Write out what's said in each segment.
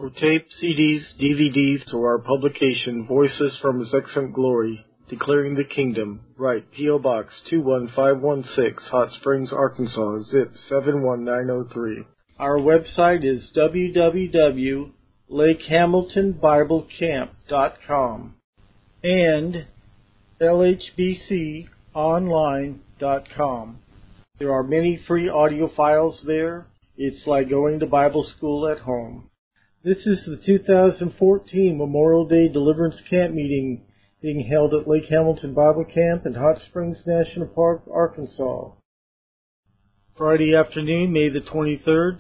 For tape, CDs, DVDs, or our publication, Voices from His Excellent Glory, Declaring the Kingdom, write P.O. Box 21516, Hot Springs, Arkansas, zip 71903. Our website is www.lakehamiltonbiblecamp.com and lhbconline.com. There are many free audio files there. It's like going to Bible school at home. This is the 2014 Memorial Day Deliverance Camp meeting being held at Lake Hamilton Bible Camp in Hot Springs National Park, Arkansas. Friday afternoon, May the 23rd,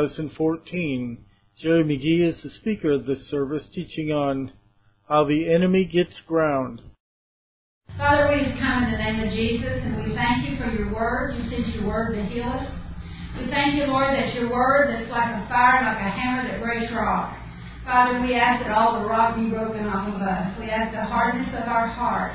2014. Jerry McGee is the speaker of this service, teaching on how the enemy gets ground. Father, we just come in the name of Jesus, and we thank you for your word. You sent your word to heal us. We thank you, Lord, that your word that's like a fire, like a hammer that breaks rock. Father, we ask that all the rock be broken off of us. We ask the hardness of our heart,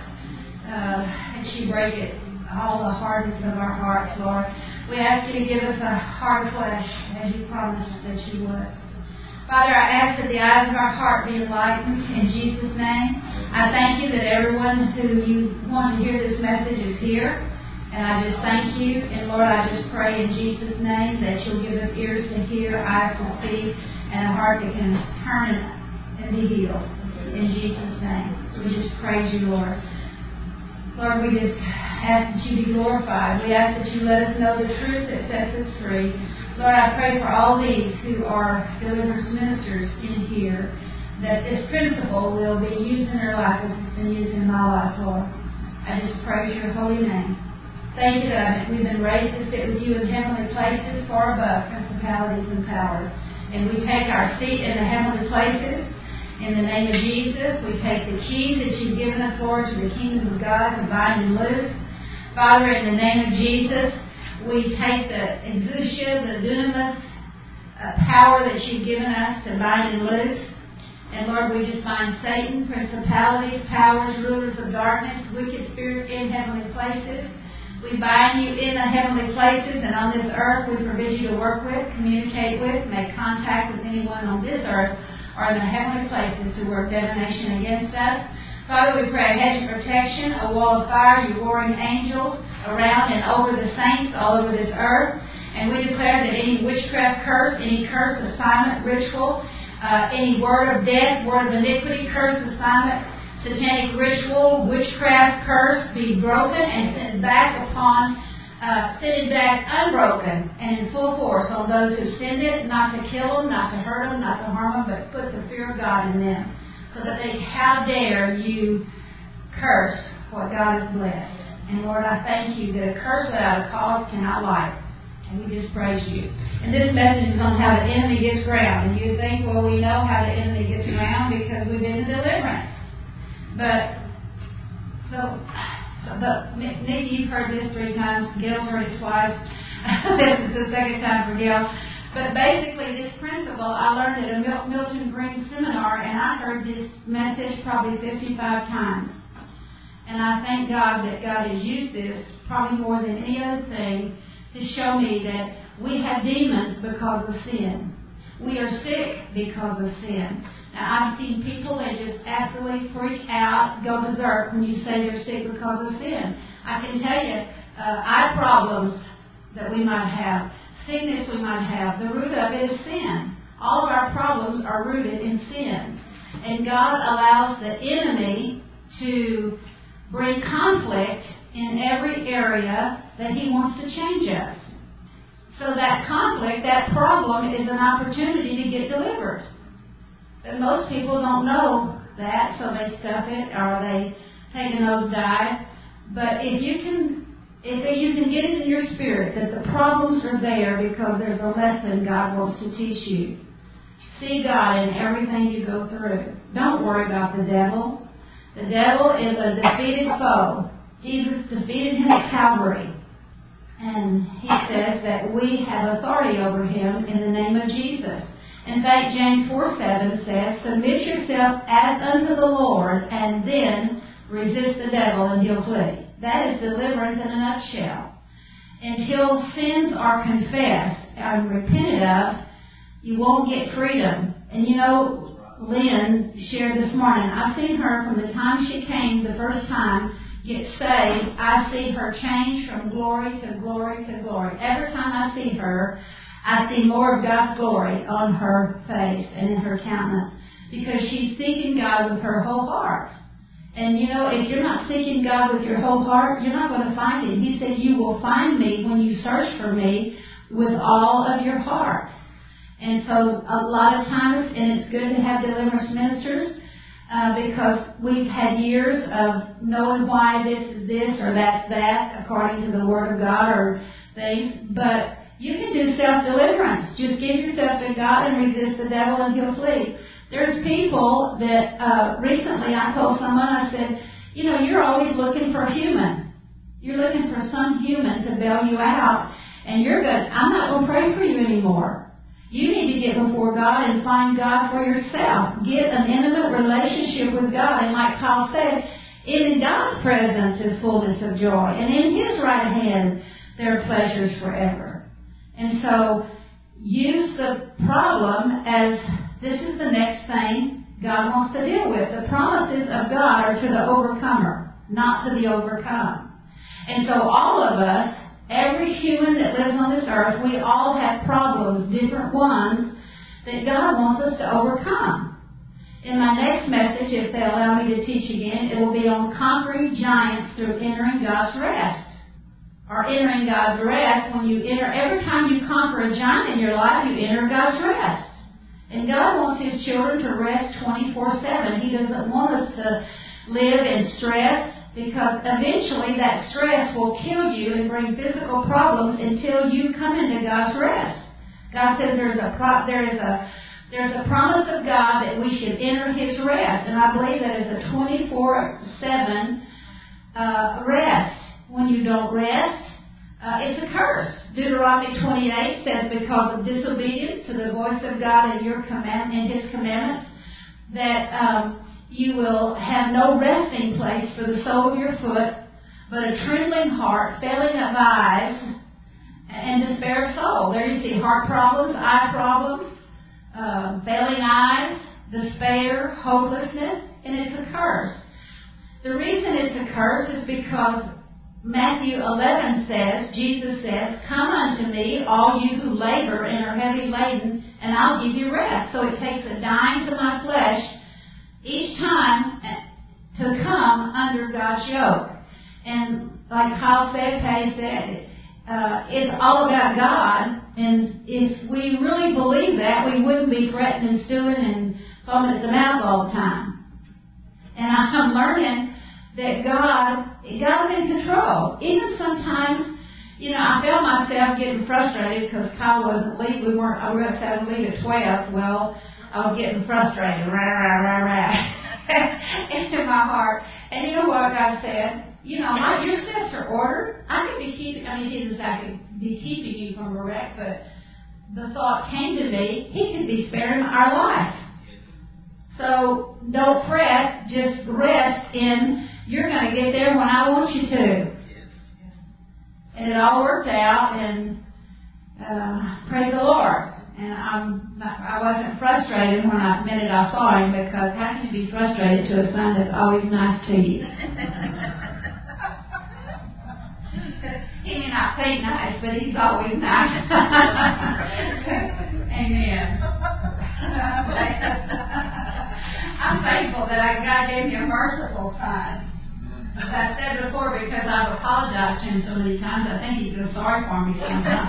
that you break it, all the hardness of our hearts, Lord. We ask you to give us a heart of flesh, as you promised that you would. Father, I ask that the eyes of our heart be enlightened in Jesus' name. I thank you that everyone who you want to hear this message is here. And I just thank you. And Lord, I just pray in Jesus' name that you'll give us ears to hear, eyes to see, and a heart that can turn and be healed. In Jesus' name. We just praise you, Lord. Lord, we just ask that you be glorified. We ask that you let us know the truth that sets us free. Lord, I pray for all these who are deliverance ministers in here, that this principle will be used in their life as it's been used in my life, Lord. I just praise your holy name. Thank you that we've been raised to sit with you in heavenly places far above principalities and powers. And we take our seat in the heavenly places. In the name of Jesus, we take the keys that you've given us, Lord, to the kingdom of God to bind and loose. Father, in the name of Jesus, we take the exousia, the dunamis power that you've given us to bind and loose. And Lord, we just bind Satan, principalities, powers, rulers of darkness, wicked spirits in heavenly places. We bind you in the heavenly places, and on this earth we forbid you to work with, communicate with, make contact with anyone on this earth or in the heavenly places to work divination against us. Father, we pray a hedge of protection, a wall of fire, your warring angels around and over the saints all over this earth. And we declare that any witchcraft curse, any curse, assignment, ritual, any word of death, word of iniquity, curse, assignment, satanic ritual, witchcraft, curse be broken and sent back unbroken and in full force on those who send it, not to kill them, not to hurt them, not to harm them, but put the fear of God in them, so that how dare you curse what God has blessed. And Lord, I thank you that a curse without a cause cannot lie. And we just praise you. And this message is on how the enemy gets ground. And you think, well, we know how the enemy gets ground because we've been in deliverance. But maybe you've heard this 3 times. Gail's heard it twice. This is the second time for Gail. But basically, this principle I learned at a Milton Green seminar, and I heard this message probably 55 times. And I thank God that God has used this probably more than any other thing to show me that we have demons because of sin. We are sick because of sin. Now, I've seen people that just absolutely freak out, go berserk when you say they're sick because of sin. I can tell you, eye problems that we might have, sickness we might have, the root of it is sin. All of our problems are rooted in sin. And God allows the enemy to bring conflict in every area that he wants to change us. So that conflict, that problem, is an opportunity to get delivered. But most people don't know that, so they stuff it or they take a nosedive. But if you can get it in your spirit that the problems are there because there's a lesson God wants to teach you. See God in everything you go through. Don't worry about the devil. The devil is a defeated foe. Jesus defeated him at Calvary. And he says that we have authority over him in the name of Jesus. In fact, James 4:7 says, submit yourself as unto the Lord, and then resist the devil, and he'll flee. That is deliverance in a nutshell. Until sins are confessed and repented of, you won't get freedom. And you know, Lynn shared this morning, I've seen her from the time she came the first time get saved. I see her change from glory to glory to glory. Every time I see her, I see more of God's glory on her face and in her countenance, because she's seeking God with her whole heart. And you know, if you're not seeking God with your whole heart, you're not going to find Him. He said, you will find me when you search for me with all of your heart. And so a lot of times, and it's good to have deliverance ministers, because we've had years of knowing why this is this or that's that, according to the Word of God or things. But you can do self-deliverance. Just give yourself to God and resist the devil and he'll flee. There's people that, recently I told someone, I said, you know, you're always looking for a human. You're looking for some human to bail you out. And I'm not going to pray for you anymore. You need to get before God and find God for yourself. Get an intimate relationship with God. And like Paul said, in God's presence is fullness of joy. And in His right hand there are pleasures forever. And so use the problem as this is the next thing God wants to deal with. The promises of God are to the overcomer, not to the overcome. And so all of us, every human that lives on this earth, we all have problems, different ones, that God wants us to overcome. In my next message, if they allow me to teach again, it will be on conquering giants through entering God's rest. Or entering God's rest, when you enter, every time you conquer a giant in your life, you enter God's rest. And God wants His children to rest 24/7. He doesn't want us to live in stress, because eventually that stress will kill you and bring physical problems until you come into God's rest. God says there's a promise of God that we should enter His rest, and I believe that is a 24/7 rest. When you don't rest, it's a curse. Deuteronomy 28 says, because of disobedience to the voice of God and His commandments, that you will have no resting place for the sole of your foot, but a trembling heart, failing of eyes, and despair of soul. There you see heart problems, eye problems, failing eyes, despair, hopelessness, and it's a curse. The reason it's a curse is because Matthew 11 says, Jesus says, come unto me, all you who labor and are heavy laden, and I'll give you rest. So it takes a dying to my flesh each time to come under God's yoke. And like Kyle said, Patty said, it's all about God. And if we really believe that, we wouldn't be fretting and stewing and foaming at the mouth all the time. And I'm learning that God's in control. Even sometimes, you know, I found myself getting frustrated because Kyle wasn't leaving. We were going to have to leave at 12. Well, I was getting frustrated, in my heart. And you know what God said? You know, your steps are ordered. I could be keeping, He didn't exactly be keeping you from a wreck, but the thought came to me, He could be sparing our life. So don't fret, just rest in, you're going to get there when I want you to. And it all worked out, and praise the Lord. And I wasn't frustrated when the minute I saw him, because how can you be frustrated to a son that's always nice to you? He may not say nice, but he's always nice. Amen. I'm thankful that God gave me a merciful son. As I said before, because I've apologized to him so many times, I think he feels sorry for me sometimes.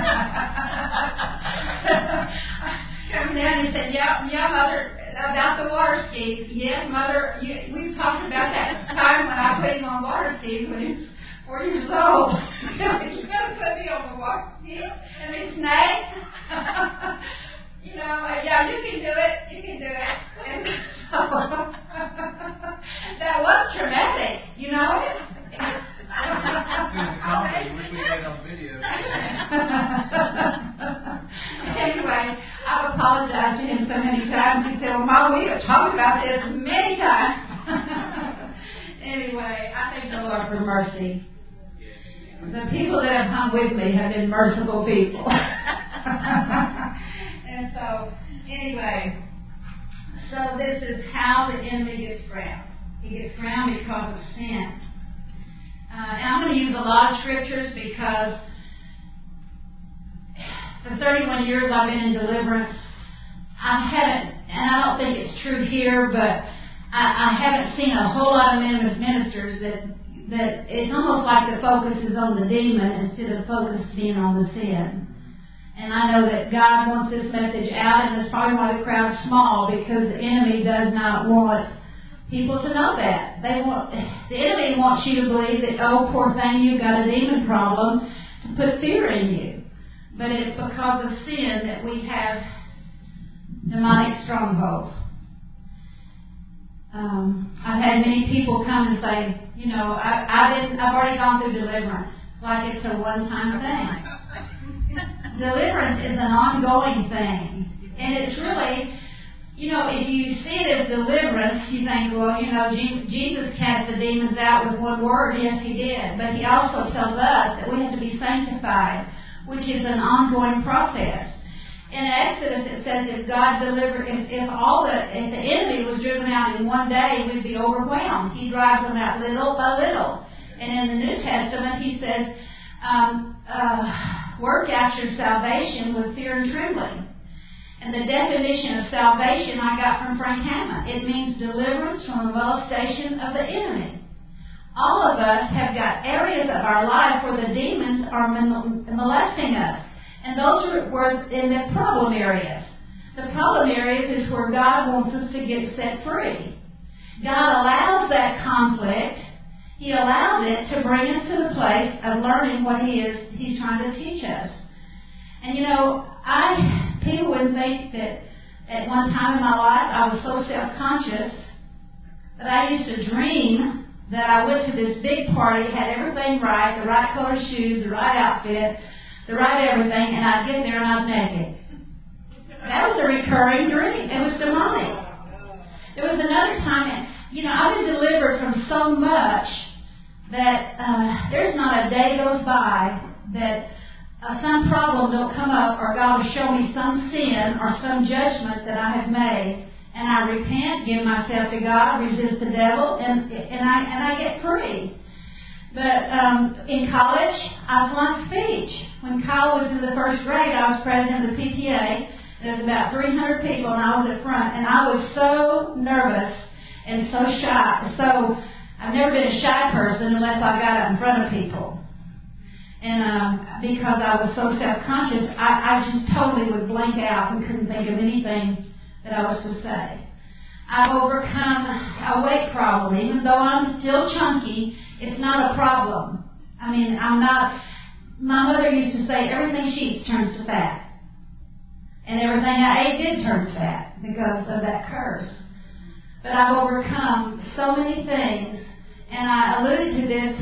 Come down and said, yeah, Mother, about the water skis. Yes, Mother, we've talked about that time when I put him on water skis when he was 4 years old. You're going to put me on the water skis and be snagged? You know, yeah, you can do it. You can do it. And so, that was traumatic, you know. It was a comedy. Wish we had it on video. Anyway, I've apologized to him so many times. He said, well, Mom, we have talked about this many times. Anyway, I thank the Lord for mercy. The people that have hung with me have been merciful people. And so, anyway, So this is how the enemy gets crowned. He gets crowned because of sin. And I'm going to use a lot of scriptures because the 31 years I've been in deliverance, I haven't, and I don't think it's true here, but I haven't seen a whole lot of ministers that it's almost like the focus is on the demon instead of the focus being on the sin. And I know that God wants this message out, and that's probably why the crowd's small, because the enemy does not want people to know that. The enemy wants you to believe that, oh, poor thing, you've got a demon problem, to put fear in you. But it's because of sin that we have demonic strongholds. I've had many people come and say, I've already gone through deliverance, like it's a one-time thing. Deliverance is an ongoing thing. And it's really, if you see it as deliverance, you think, well, Jesus cast the demons out with one word. Yes, he did. But he also tells us that we have to be sanctified, which is an ongoing process. In Exodus, it says if God delivered, if the enemy was driven out in one day, we'd be overwhelmed. He drives them out little by little. And in the New Testament, he says, work out your salvation with fear and trembling. And the definition of salvation I got from Frank Hammond. It means deliverance from the molestation of the enemy. All of us have got areas of our life where the demons are molesting us. And those were in the problem areas. The problem areas is where God wants us to get set free. God allows that conflict. He allows it to bring us to the place of learning what He's trying to teach us. And people would think that at one time in my life I was so self-conscious that I used to dream that I went to this big party, had everything right, the right color shoes, the right outfit, the right everything, and I'd get there and I was naked. That was a recurring dream. It was demonic. There was another time, I've been delivered from so much that there's not a day goes by that some problem don't come up or God will show me some sin or some judgment that I have made, and I repent, give myself to God, resist the devil, and I get free. But in college, I flunked speech. When Kyle was in the first grade, I was president of the PTA. There was about 300 people, and I was at front, and I was so nervous and so shy. So I've never been a shy person unless I got up in front of people. And because I was so self-conscious, I just totally would blank out and couldn't think of anything that I was to say. I've overcome a weight problem. Even though I'm still chunky, it's not a problem. I'm not... My mother used to say, everything she eats turns to fat. And everything I ate did turn to fat because of that curse. But I've overcome so many things. And I alluded to this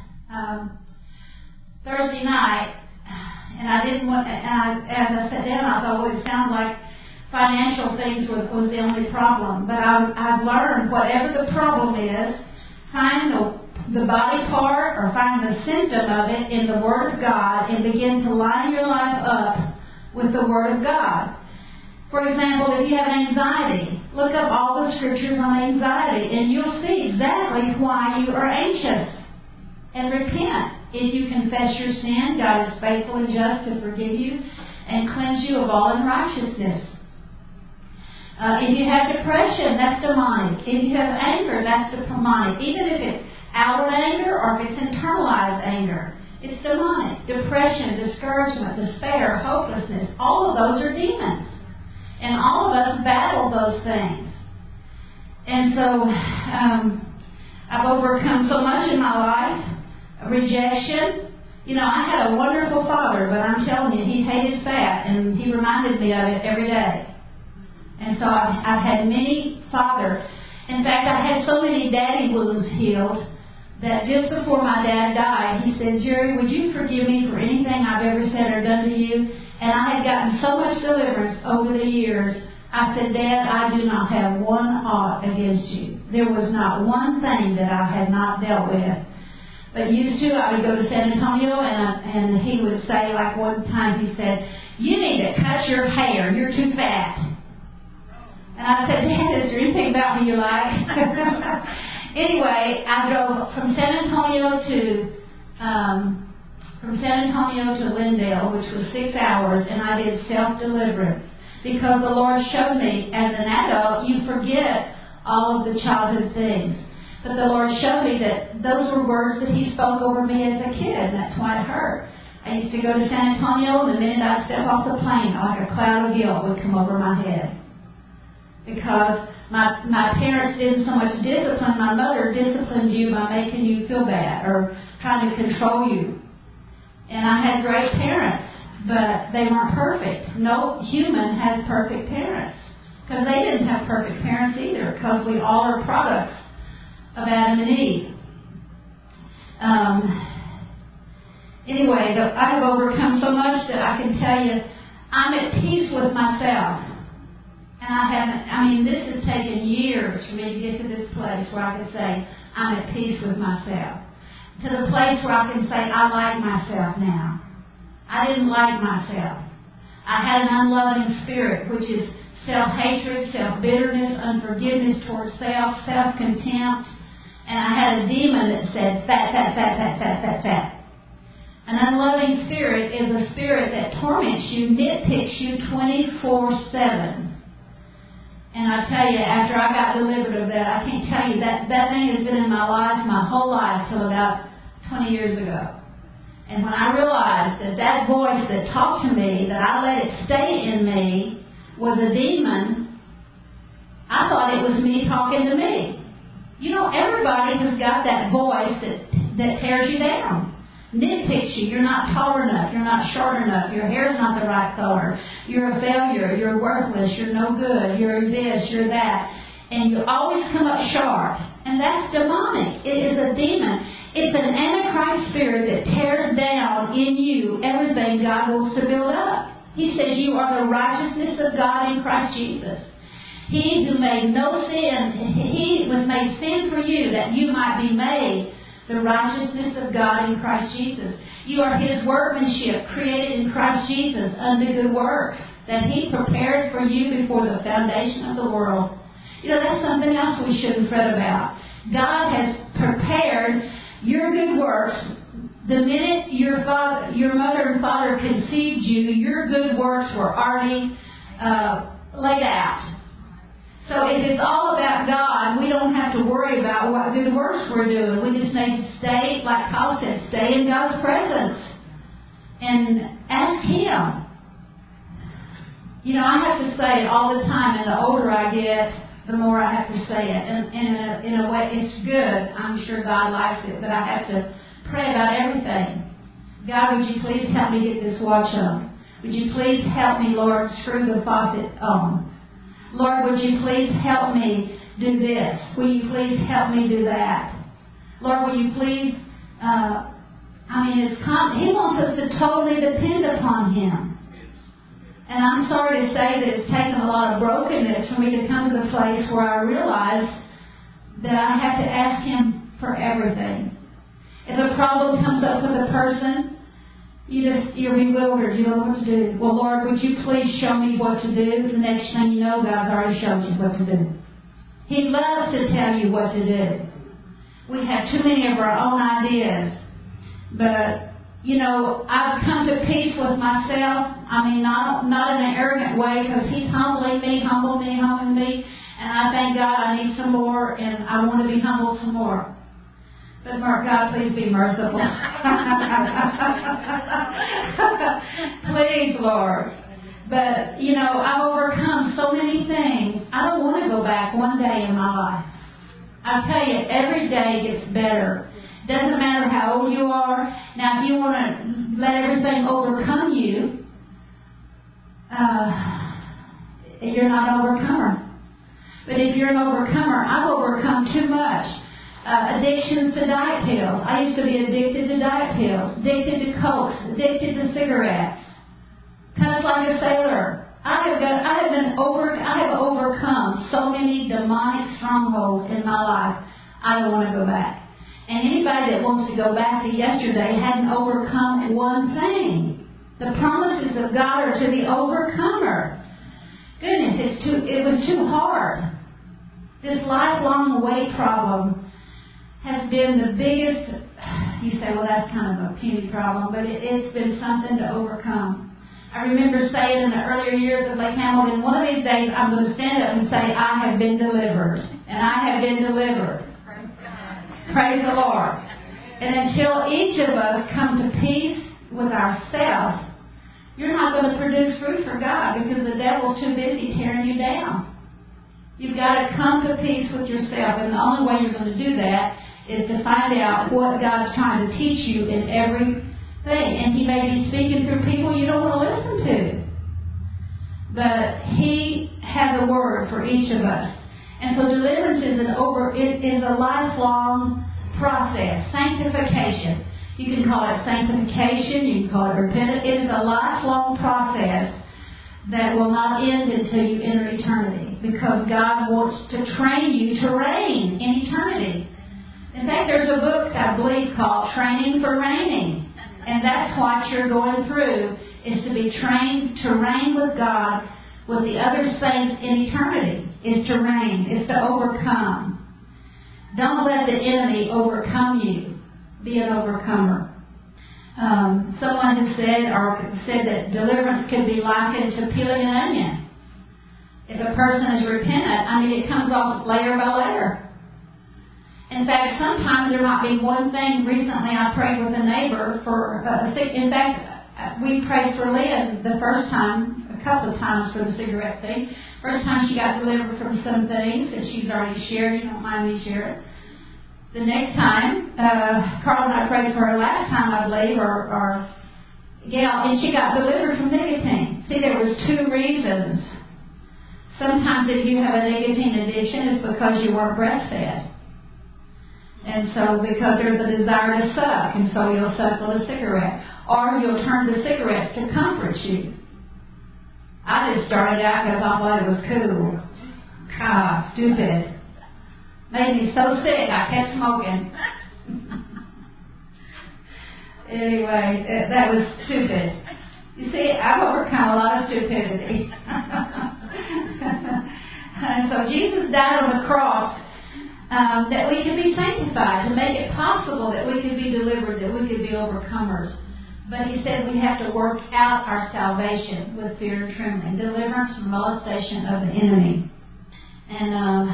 Thursday night. And I didn't want... as I sat down, I thought, well, it sounds like financial things was the only problem. But I've learned whatever the problem is, find the body part or find the symptom of it in the Word of God and begin to line your life up with the Word of God. For example, if you have anxiety, look up all the scriptures on anxiety and you'll see exactly why you are anxious. And repent. If you confess your sin, God is faithful and just to forgive you and cleanse you of all unrighteousness. If you have depression, that's demonic. If you have anger, that's demonic. Even if it's outward anger or if it's internalized anger, it's demonic. Depression, discouragement, despair, hopelessness, all of those are demons. And all of us battle those things. And so I've overcome so much in my life. Rejection. I had a wonderful father, but I'm telling you, he hated fat, and he reminded me of it every day. And so I've had many father. In fact, I had so many daddy wounds healed that just before my dad died, he said, Jerry, would you forgive me for anything I've ever said or done to you? And I had gotten so much deliverance over the years. I said, Dad, I do not have one ought against you. There was not one thing that I had not dealt with. But used to, I would go to San Antonio and he would say, like one time he said, you need to cut your hair. You're too fat. And I said, Dad, is there anything about me you like? Anyway, I drove from San Antonio to Lindale, which was 6 hours, and I did self-deliverance. Because the Lord showed me, as an adult, you forget all of the childhood things. But the Lord showed me that those were words that He spoke over me as a kid, and that's why it hurt. I used to go to San Antonio, and the minute I'd step off the plane, like a cloud of guilt would come over my head. Because my parents didn't so much discipline. My mother disciplined you by making you feel bad or trying to control you. And I had great parents, but they weren't perfect. No human has perfect parents. Because they didn't have perfect parents either, because we all are products of Adam and Eve. Anyway, I have overcome so much that I can tell you I'm at peace with myself. And this has taken years for me to get to this place where I can say I'm at peace with myself. To the place where I can say I like myself now. I didn't like myself. I had an unloving spirit, which is self-hatred, self-bitterness, unforgiveness towards self, self-contempt. And I had a demon that said, fat, fat, fat, fat, fat, fat, fat. An unloving spirit is a spirit that torments you, nitpicks you 24/7. And I tell you, after I got delivered of that, I can't tell you, that thing has been in my life, my whole life, till about 20 years ago. And when I realized that voice that talked to me, that I let it stay in me, was a demon, I thought it was me talking to me. You know, everybody has got that voice that tears you down. Nitpicks you. You're not tall enough. You're not short enough. Your hair's not the right color. You're a failure. You're worthless. You're no good. You're this. You're that. And you always come up short. And that's demonic. It is a demon. It's an antichrist spirit that tears down in you everything God wants to build up. He says you are the righteousness of God in Christ Jesus. He who made no sin, He was made sin for you that you might be made the righteousness of God in Christ Jesus. You are His workmanship, created in Christ Jesus unto good works that He prepared for you before the foundation of the world. You know, that's something else we shouldn't fret about. God has prepared your good works. The minute your mother and father conceived you, your good works were already laid out. So if it's all about God, we don't have to worry about what good works we're doing. We just need to stay, like Paul said, stay in God's presence and ask Him. You know, I have to say it all the time, and the older I get, the more I have to say it. And in a way, it's good. I'm sure God likes it, but I have to pray about everything. God, would you please help me get this watch on? Would you please help me, Lord, screw the faucet on? Lord, would you please help me do this? Will you please help me do that? Lord, will you please... He wants us to totally depend upon Him. And I'm sorry to say that it's taken a lot of brokenness for me to come to the place where I realize that I have to ask Him for everything. If a problem comes up with a person, you're bewildered. You don't know what to do. Well, Lord, would you please show me what to do? The next thing you know, God's already showed you what to do. He loves to tell you what to do. We have too many of our own ideas. But, you know, I've come to peace with myself. I mean, not in an arrogant way, because He's humbling me. And I thank God I need some more, and I want to be humbled some more. But God, please be merciful. Please, Lord. But, you know, I've overcome so many things. I don't want to go back one day in my life. I tell you, every day gets better. Doesn't matter how old you are. Now, if you want to let everything overcome you, you're not an overcomer. But if you're an overcomer, I've overcome too much. Addictions to diet pills. I used to be addicted to diet pills, addicted to Coke, addicted to cigarettes. Kind of like a sailor. I have overcome so many demonic strongholds in my life. I don't want to go back. And anybody that wants to go back to yesterday hadn't overcome one thing. The promises of God are to the overcomer. goodness, it was too hard. This lifelong weight problem has been the biggest. You say, well, that's kind of a puny problem, but it's been something to overcome. I remember saying in the earlier years of Lake Hamilton, one of these days I'm going to stand up and say, I have been delivered. And I have been delivered. Praise the Lord. And until each of us come to peace with ourselves, you're not going to produce fruit for God because the devil's too busy tearing you down. You've got to come to peace with yourself. And the only way you're going to do that is to find out what God's trying to teach you in every thing. And He may be speaking through people you don't want to listen to. But He has a word for each of us. And so deliverance is a lifelong process. Sanctification. You can call it sanctification. You can call it repentance. It is a lifelong process that will not end until you enter eternity. Because God wants to train you to reign in eternity. In fact, there's a book, I believe, called Training for Reigning. And that's what you're going through, is to be trained to reign with God, with the other saints in eternity. Is to reign, is to overcome. Don't let the enemy overcome you. Be an overcomer. Someone has said that deliverance could be likened to peeling an onion. If a person is repentant, it comes off layer by layer. In fact, sometimes there might be one thing. Recently, I prayed with a neighbor for in fact, we prayed for Lynn the first time, a couple of times for the cigarette thing. First time she got delivered from some things that she's already shared. You don't mind me sharing. The next time, Carl and I prayed for her last time, I believe, or Gail, and she got delivered from nicotine. See, there was two reasons. Sometimes if you have a nicotine addiction, it's because you weren't breastfed. And so, because there's a desire to suck, and so you'll suck on a cigarette. Or you'll turn to cigarettes to comfort you. I just started out because I thought it was cool. God, stupid. Made me so sick, I kept smoking. Anyway, that was stupid. You see, I've overcome a lot of stupidity. And so Jesus died on the cross that we could be sanctified, to make it possible that we could be delivered, that we could be overcomers. But He said we have to work out our salvation with fear and trembling, deliverance from molestation of the enemy. And,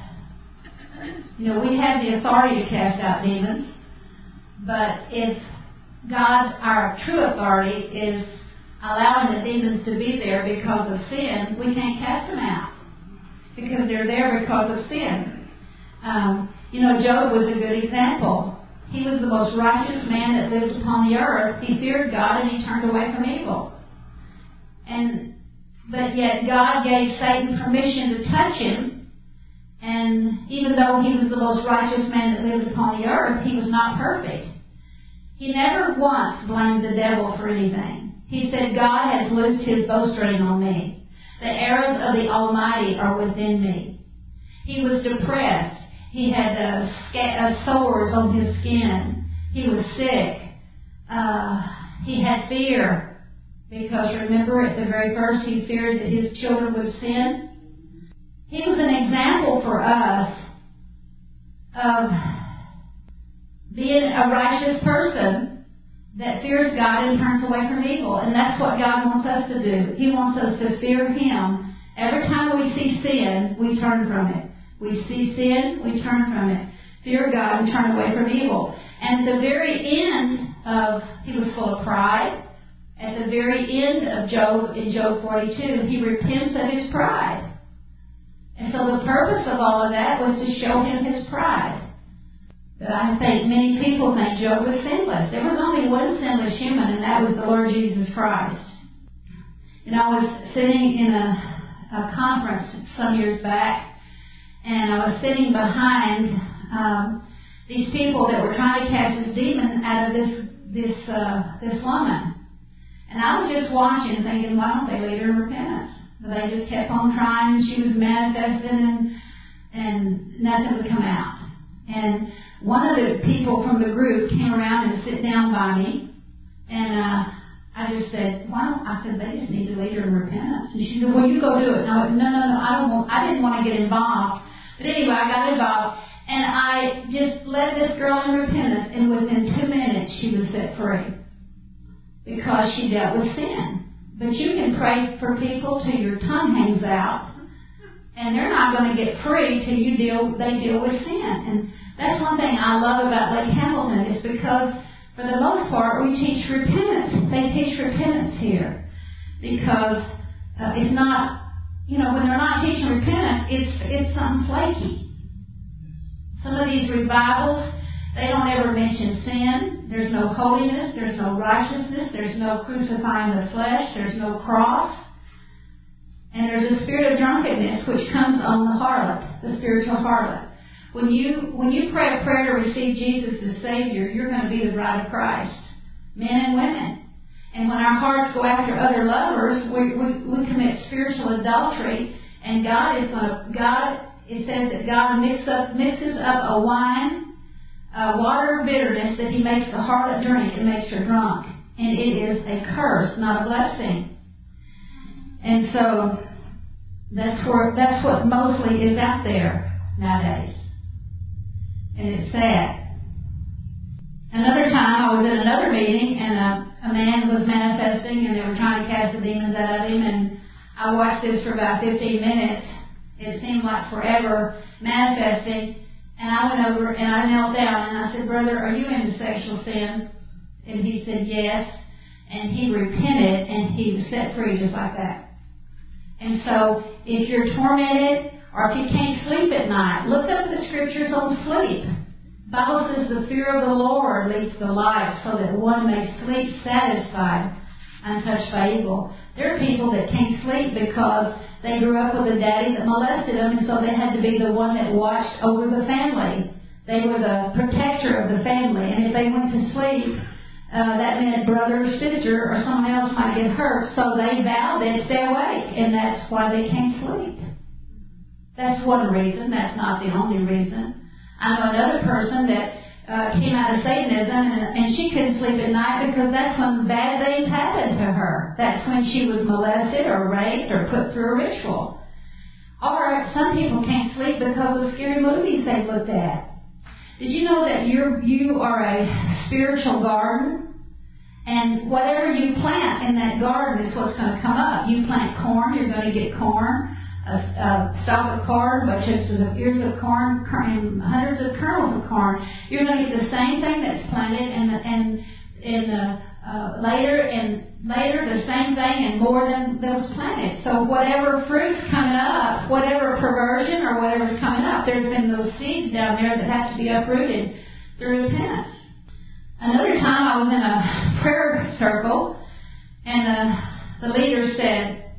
we have the authority to cast out demons, but if God, our true authority, is allowing the demons to be there because of sin, we can't cast them out because they're there because of sin. Job was a good example. He was the most righteous man that lived upon the earth. He feared God and he turned away from evil. But yet God gave Satan permission to touch him. And even though he was the most righteous man that lived upon the earth, he was not perfect. He never once blamed the devil for anything. He said, God has loosed His bowstring on me. The arrows of the Almighty are within me. He was depressed. He had sores on his skin. He was sick. He had fear. Because remember, at the very first, he feared that his children would sin. He was an example for us of being a righteous person that fears God and turns away from evil. And that's what God wants us to do. He wants us to fear Him. Every time we see sin, we turn from it. We see sin, we turn from it. Fear God and turn away from evil. And at the very end he was full of pride. At the very end of Job, in Job 42, he repents of his pride. And so the purpose of all of that was to show him his pride. But I think many people think Job was sinless. There was only one sinless human, and that was the Lord Jesus Christ. I was sitting in a conference some years back, and I was sitting behind these people that were trying to cast this demon out of this woman. And I was just watching, thinking, why don't they lead her in repentance? But they just kept on trying. She was manifesting, and nothing would come out. And one of the people from the group came around and sit down by me, and I just said, I said, they just need to lead her in repentance. And she said, well, you go do it. And I went, no, I didn't want to get involved. But anyway, I got involved. And I just led this girl in repentance. And within 2 minutes, she was set free. Because she dealt with sin. But you can pray for people till your tongue hangs out. And they're not going to get free till they deal with sin. And that's one thing I love about Lake Hamilton is because, for the most part, we teach repentance. They teach repentance here. Because it's not, when they're not teaching repentance, it's something flaky. Some of these revivals, they don't ever mention sin. There's no holiness. There's no righteousness. There's no crucifying the flesh. There's no cross. And there's a spirit of drunkenness which comes on the harlot, the spiritual harlot. When you pray a prayer to receive Jesus as Savior, you're going to be the bride of Christ, men and women. And when our hearts go after other lovers, we commit spiritual adultery. And it says that God mixes up a wine, water of bitterness that He makes the harlot drink and makes her drunk. And it is a curse, not a blessing. And so that's what mostly is out there nowadays. And it's sad. Another time I was in another meeting and a man was manifesting and they were trying to cast the demons out of him, and I watched this for about 15 minutes. It seemed like forever manifesting, and I went over and I knelt down and I said, brother, are you into sexual sin? And he said yes, and he repented and he was set free just like that. And so, if you're tormented, or if you can't sleep at night, look up the scriptures on sleep. The Bible says the fear of the Lord leads to life, so that one may sleep satisfied, untouched by evil. There are people that can't sleep because they grew up with a daddy that molested them, and so they had to be the one that watched over the family. They were the protector of the family, and if they went to sleep, that meant brother or sister or someone else might get hurt, so they vowed they'd stay awake, and that's why they can't sleep. That's one reason. That's not the only reason. I know another person that came out of Satanism, and she couldn't sleep at night because that's when bad things happened to her. That's when she was molested or raped or put through a ritual. Or some people can't sleep because of scary movies they've looked at. Did you know that you are a spiritual garden? And whatever you plant in that garden is what's going to come up. You plant corn, you're going to get corn. A stalk of corn, bunches of ears of corn, and hundreds of kernels of corn. You're going to get the same thing that's planted, later the same thing and more than those planted. So whatever fruit's coming up, whatever perversion or whatever's coming up, there's been those seeds down there that have to be uprooted through repentance. Another time I was in a prayer circle, and the leader said,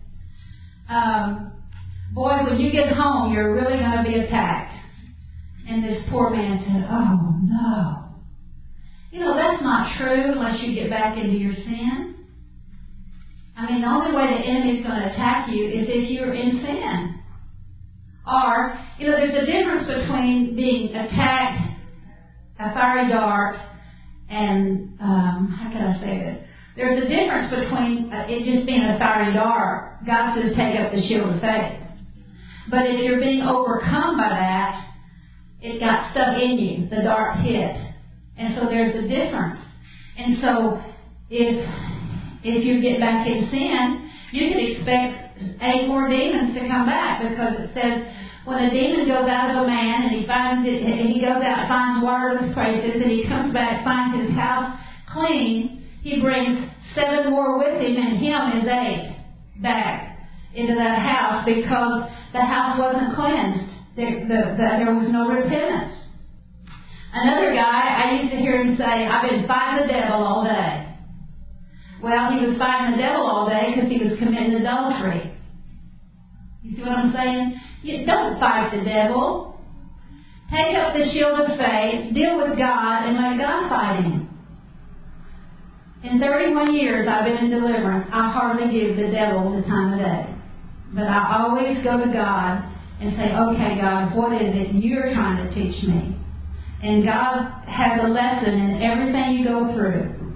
boy, when you get home, you're really going to be attacked. And this poor man said, oh, no. That's not true unless you get back into your sin. I mean, the only way the enemy's going to attack you is if you're in sin. Or, there's a difference between being attacked, a fiery dart, and, how can I say this? There's a difference between it just being a fiery dart. God says take up the shield of faith. But if you're being overcome by that, it got stuck in you. The dart hit. And so there's a difference. And so if you get back in sin, you can expect 8 more demons to come back, because it says when a demon goes out of a man and he goes out, finds waterless places, and he comes back, finds his house clean, he brings 7 more with him, and him is 8 back into that house, because the house wasn't cleansed. There was no repentance. Another guy, I used to hear him say, I've been fighting the devil all day. Well, he was fighting the devil all day because he was committing adultery. You see what I'm saying? You don't fight the devil. Take up the shield of faith, deal with God, and let God fight him. In 31 years I've been in deliverance, I hardly give the devil the time of day. But I always go to God and say, okay, God, what is it you're trying to teach me? And God has a lesson in everything you go through.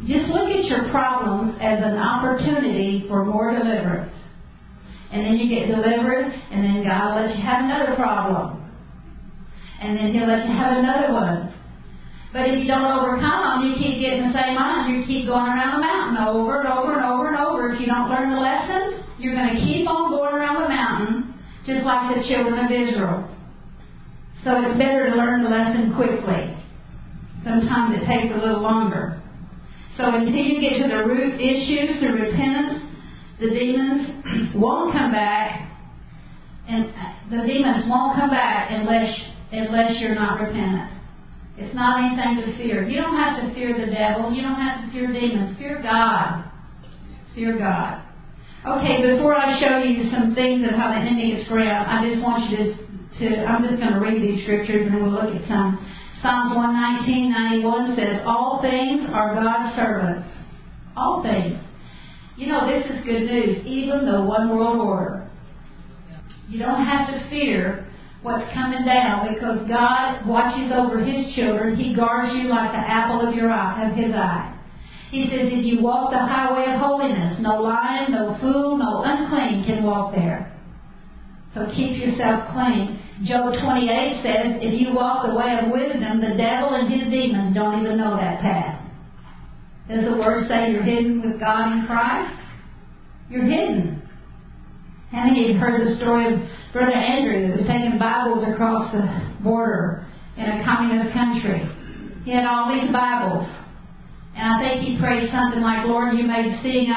just look at your problems as an opportunity for more deliverance. And then you get delivered, and then God will let you have another problem. And then He'll let you have another one. But if you don't overcome them, you keep getting the same one. You keep going around the mountain over and over and over and over. If you don't learn the lessons, you're going to keep on going around the mountain, just like the children of Israel. So it's better to learn the lesson quickly. Sometimes it takes a little longer. So until you get to the root issues through repentance, the demons won't come back, and the demons won't come back unless you're not repentant. It's not anything to fear. You don't have to fear the devil. You don't have to fear demons. Fear God. Fear God. Okay, before I show you some things of how the enemy gets ground, I just want you to I'm just going to read these scriptures and then we'll look at some. Psalms 119:91 says, all things are God's servants. All things. You know, this is good news. Even the one world order. You don't have to fear what's coming down because God watches over His children. He guards you like the apple of His eye. He says, if you walk the highway of holiness, no lion, no fool, no unclean can walk there. So keep yourself clean. Job 28 says, if you walk the way of wisdom, the devil and his demons don't even know that path. Does the Word say you're hidden with God in Christ? You're hidden. How many of you have heard the story of Brother Andrew that was taking Bibles across the border in a communist country? He had all these Bibles. And I think he prayed something like, Lord, you made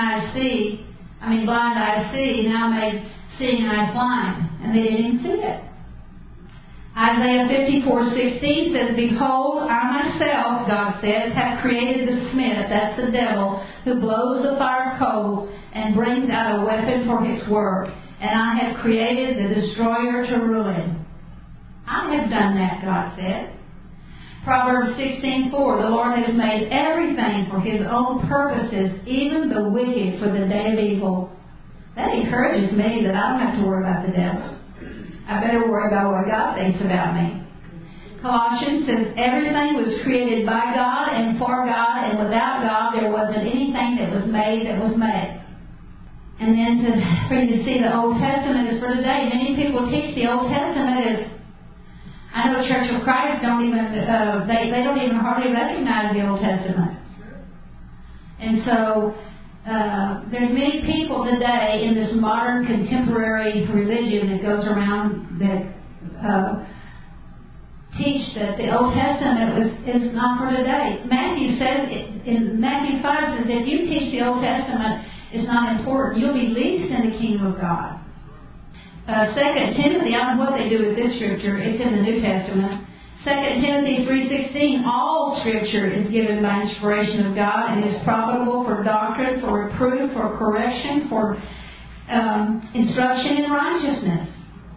blind eyes see, now made seeing eyes blind. And they didn't even see it. Isaiah 54:16 says, behold, I myself, God says, have created the smith, that's the devil, who blows the fire coals and brings out a weapon for his work. And I have created the destroyer to ruin. I have done that, God said. Proverbs 16:4, the Lord has made everything for His own purposes, even the wicked for the day of evil. That encourages me that I don't have to worry about the devil. I better worry about what God thinks about me. Colossians says everything was created by God and for God, and without God there wasn't anything that was made. And then for you to see the Old Testament is for today. Many people teach the Old Testament as, I know Church of Christ don't even, they don't even hardly recognize the Old Testament. And so there's many people today in this modern contemporary religion that goes around that teach that the Old Testament is not for today. Matthew says, in Matthew 5 says, if you teach the Old Testament is not important, you'll be least in the kingdom of God. 2 Timothy, I don't know what they do with this scripture, it's in the New Testament. 2 Timothy 3:16, all Scripture is given by inspiration of God and is profitable for doctrine, for reproof, for correction, for instruction in righteousness.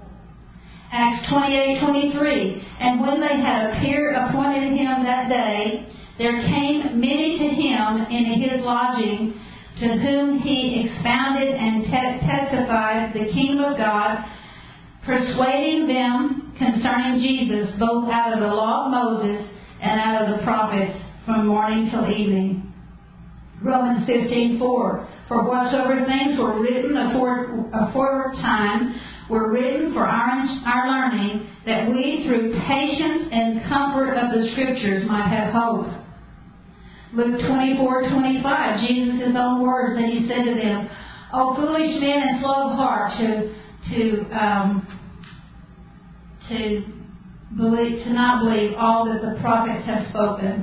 Acts 28:23, and when they had appointed him that day, there came many to him in his lodging, to whom he expounded and testified the kingdom of God, persuading them concerning Jesus, both out of the law of Moses and out of the prophets, from morning till evening. Romans 15:4, for whatsoever things were written aforetime were written for our learning, that we through patience and comfort of the Scriptures might have hope. Luke 24:25, Jesus' own words that He said to them, O foolish men and slow of heart to not believe all that the prophets have spoken.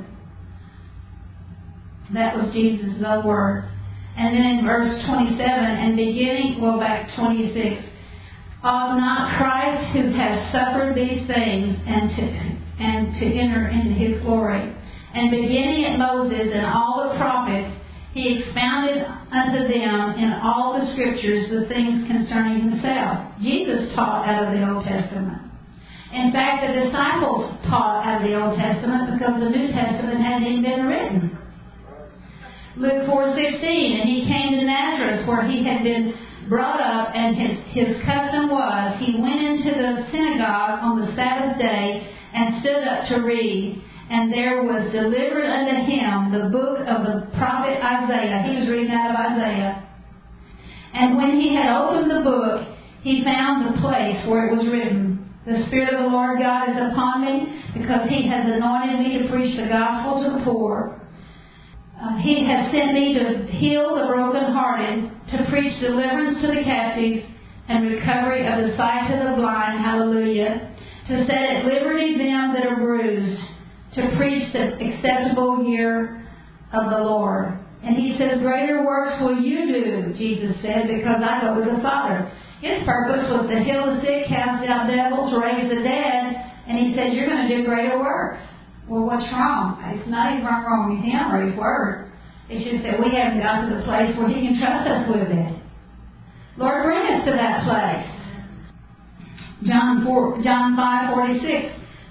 That was Jesus' own words. And then in verse 27 and back 26, ought not Christ, who has suffered these things, and to enter into His glory? And beginning at Moses and all the prophets, He expounded unto them in all the Scriptures the things concerning Himself. Jesus taught out of the Old Testament. In fact, the disciples taught out of the Old Testament because the New Testament hadn't even been written. Luke 4:16, and He came to Nazareth, where He had been brought up, and his custom was, He went into the synagogue on the Sabbath day and stood up to read. And there was delivered unto him the book of the prophet Isaiah. He was reading out of Isaiah. And when he had opened the book, he found the place where it was written, The Spirit of the Lord God is upon me, because he has anointed me to preach the gospel to the poor. He has sent me to heal the brokenhearted, to preach deliverance to the captives, and recovery of the sight to the blind. Hallelujah. To set at liberty them that are bruised, to preach the acceptable year of the Lord. And he says, greater works will you do, Jesus said, because I go to the Father. His purpose was to heal the sick, cast out devils, raise the dead. And he said, you're going to do greater works. Well, what's wrong? It's not even wrong with him or his word. It's just that we haven't got to the place where he can trust us with it. Lord, bring us to that place. John 5:46.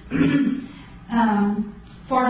For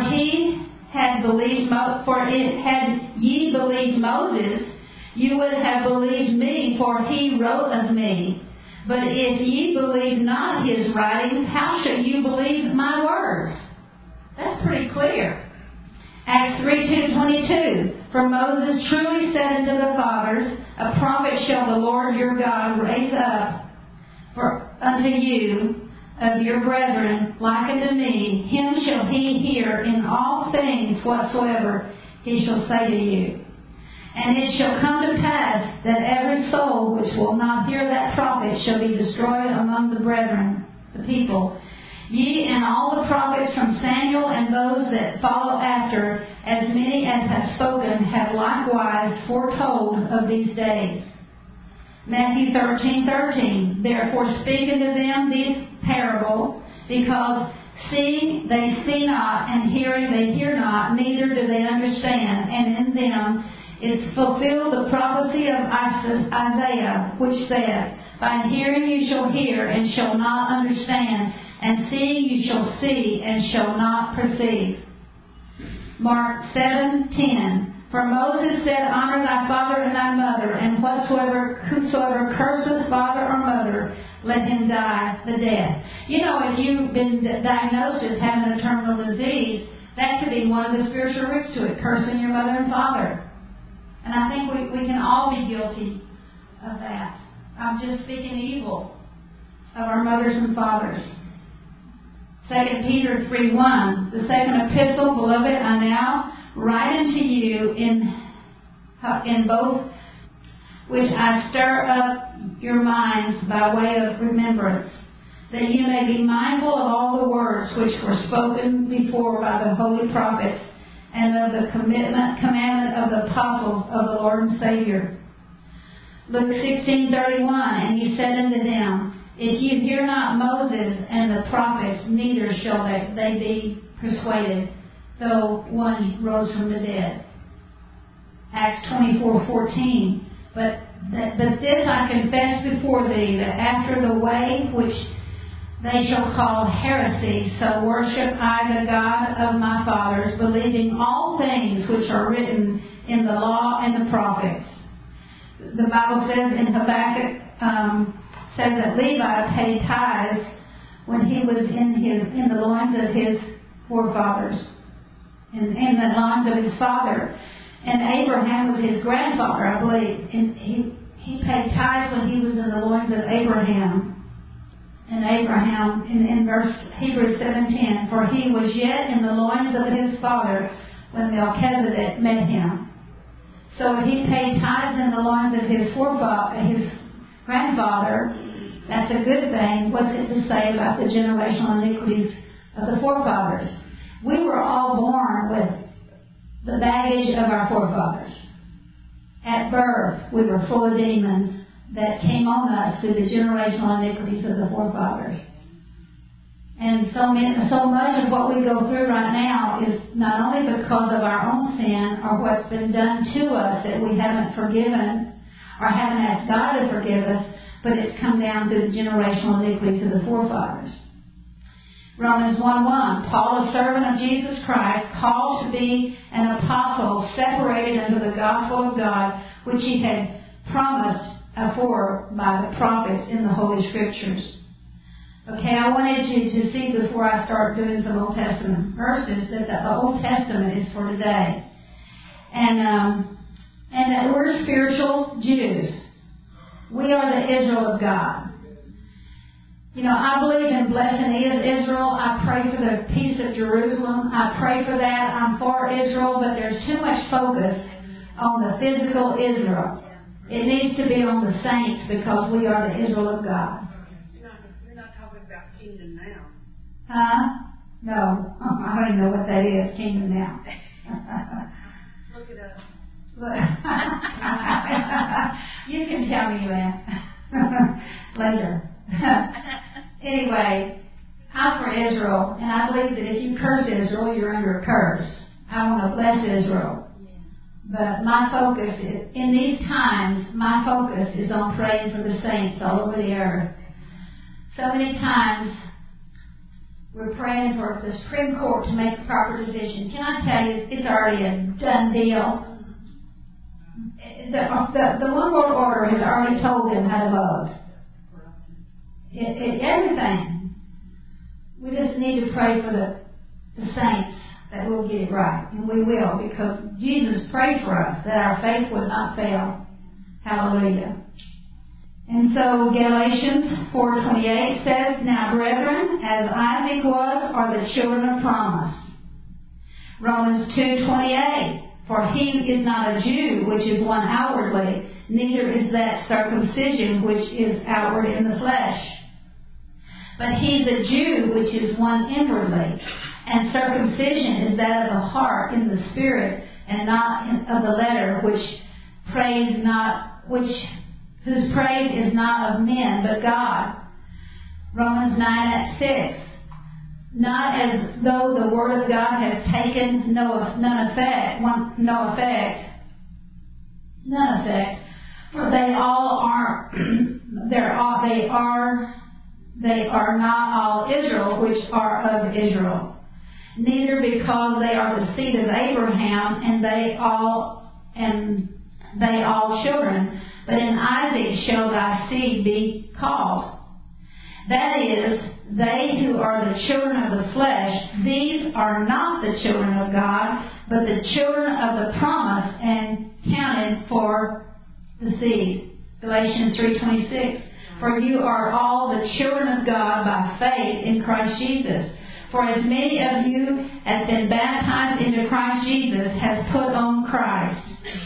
had ye believed Moses, you would have believed me, for he wrote of me. But if ye believe not his writings, how shall you believe my words? That's pretty clear. Acts 3:22. For Moses truly said unto the fathers, a prophet shall the Lord your God raise up unto you of your brethren, like unto me. Him shall he hear in all things whatsoever he shall say to you. And it shall come to pass that every soul which will not hear that prophet shall be destroyed among the brethren, the people. Ye and all the prophets from Samuel and those that follow after, as many as have spoken, have likewise foretold of these days. Matthew 13:13. Therefore speak unto them this parable, because seeing they see not, and hearing they hear not, neither do they understand. And in them is fulfilled the prophecy of Isaiah, which saith, by hearing you shall hear, and shall not understand, and seeing you shall see, and shall not perceive. Mark 7:10. For Moses said, honor thy father and thy mother, and whosoever curseth father or mother, let him die the death. You know, if you've been diagnosed as having a terminal disease, that could be one of the spiritual roots to it, cursing your mother and father. And I think we can all be guilty of that. I'm just speaking evil of our mothers and fathers. 2 Peter 3:1. The second epistle, beloved, I now write unto you in both which I stir up your minds by way of remembrance, that you may be mindful of all the words which were spoken before by the holy prophets, and of the commandment of the apostles of the Lord and Savior. Luke 16:31. And he said unto them, if you hear not Moses and the prophets, neither shall they be persuaded, though one rose from the dead. Acts 24:14. But this I confess before thee, that after the way which they shall call heresy, so worship I the God of my fathers, believing all things which are written in the law and the prophets. The Bible says in Habakkuk, says that Levi paid tithes when he was in the loins of his forefathers, in the loins of his father. And Abraham was his grandfather, I believe. And he paid tithes when he was in the loins of Abraham. And Abraham, in verse Hebrews 7:10, for he was yet in the loins of his father when Melchizedek met him. So if he paid tithes in the loins of his grandfather, that's a good thing. What's it to say about the generational iniquities of the forefathers? We were all born with the baggage of our forefathers. At birth, we were full of demons that came on us through the generational iniquities of the forefathers. And so much of what we go through right now is not only because of our own sin or what's been done to us that we haven't forgiven or haven't asked God to forgive us, but it's come down through the generational iniquities of the forefathers. Romans 1:1. Paul, a servant of Jesus Christ, called to be an apostle, separated unto the gospel of God, which he had promised afore by the prophets in the Holy Scriptures. Okay, I wanted you to see before I start doing some Old Testament verses that the Old Testament is for today. And that we're spiritual Jews. We are the Israel of God. You know, I believe in blessing Israel. I pray for the peace of Jerusalem. I pray for that. I'm for Israel, but there's too much focus on the physical Israel. It needs to be on the saints because we are the Israel of God. You're not talking about kingdom now. Huh? No. I don't even know what that is, kingdom now. Look it up. You can tell me that later. Anyway, I'm for Israel, and I believe that if you curse Israel, you're under a curse. I want to bless Israel. But my focus is, in these times, my focus is on praying for the saints all over the earth. So many times, we're praying for the Supreme Court to make a proper decision. Can I tell you, it's already a done deal. The One World Order has already told them how to vote. Everything. We just need to pray for the saints that we'll get it right. And we will, because Jesus prayed for us that our faith would not fail. Hallelujah. And so Galatians 4:28 says, "Now, brethren, as Isaac was, are the children of promise." Romans 2:28, "For he is not a Jew, which is one outwardly, neither is that circumcision, which is outward in the flesh. But he's a Jew, which is one inwardly. And circumcision is that of the heart in the spirit, and not of the letter, whose praise is not of men, but God." Romans 9:6, "Not as though the word of God has taken none effect, for they all are they are not all Israel, which are of Israel. Neither because they are the seed of Abraham, and they all children, but in Isaac shall thy seed be called. That is, they who are the children of the flesh, these are not the children of God, but the children of the promise, and counted for the seed." Galatians 3:26, "For you are all the children of God by faith in Christ Jesus. For as many of you as been baptized into Christ Jesus has put on Christ."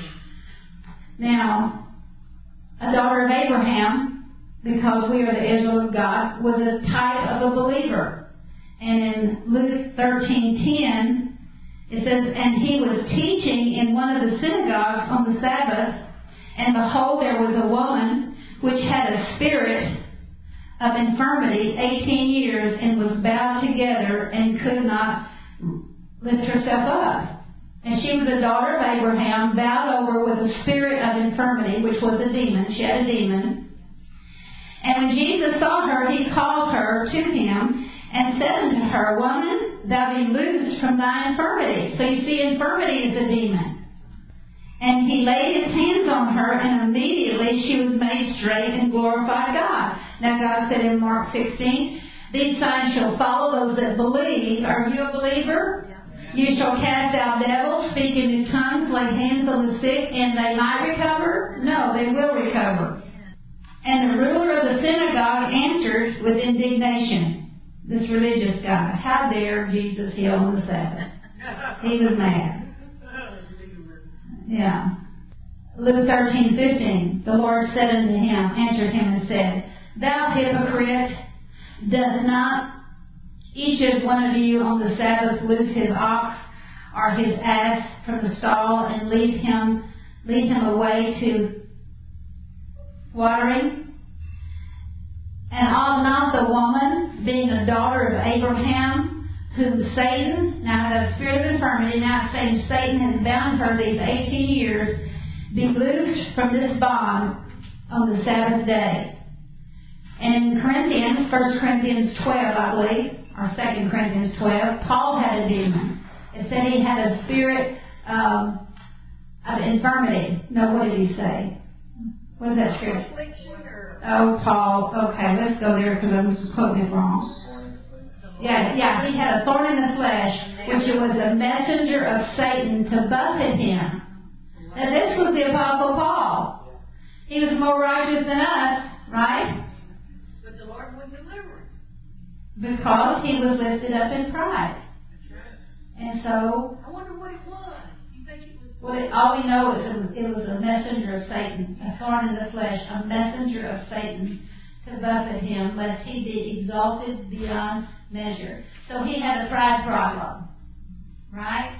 Now, a daughter of Abraham, because we are the Israel of God, was a type of a believer. And in Luke 13:10, it says, "And he was teaching in one of the synagogues on the Sabbath, and behold, there was a woman which had a spirit of infirmity 18 years, and was bowed together, and could not lift herself up. And she was a daughter of Abraham, bowed over with a spirit of infirmity," which was a demon. She had a demon. "And when Jesus saw her, he called her to him, and said unto her, Woman, thou be loosed from thy infirmity." So you see, infirmity is a demon. "And he laid his hands on her, and immediately she was made straight, and glorified God." Now God said in Mark 16, "These signs shall follow those that believe." Are you a believer? Yeah. "You shall cast out devils, speak in new tongues, lay hands on the sick, and they might recover." No, they will recover. "And the ruler of the synagogue answered with indignation," this religious guy, "How dare Jesus heal on the Sabbath?" He was mad. Yeah. Luke 13:15, "The Lord said unto him," answered him and said, "Thou hypocrite, does not each of one of you on the Sabbath loose his ox or his ass from the stall, and lead him away to watering? And ought not the woman, being a daughter of Abraham, whom Satan," now the spirit of infirmity, now saying Satan has bound her these 18 years, "be loosed from this bond on the Sabbath day?" And in Corinthians, 1 Corinthians 12, I believe, or 2 Corinthians 12, Paul had a demon. It said he had a spirit of infirmity. No, what did he say? What is that scripture? Affliction or Oh, Paul. Okay, let's go there because I'm quoting it wrong. Yeah, he had a thorn in the flesh, which was a messenger of Satan to buffet him. Now this was the Apostle Paul. He was more righteous than us, right? but the Lord wouldn't deliver him. Because he was lifted up in pride. And so, I wonder what it was. You think it was? all we know is it was a messenger of Satan, a thorn in the flesh, a messenger of Satan to buffet him, lest he be exalted beyond measure. So he had a pride problem, right?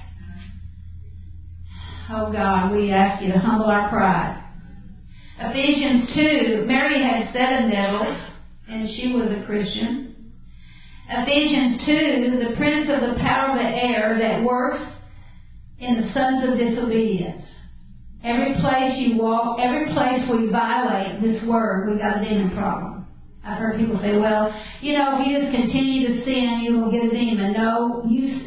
Oh God, we ask you to humble our pride. Ephesians 2, Mary had 7 devils, and she was a Christian. Ephesians 2, the prince of the power of the air that works in the sons of disobedience. Every place you walk, every place we violate this word, we got a demon problem. I've heard people say, well, if you just continue to sin, you will get a demon. No,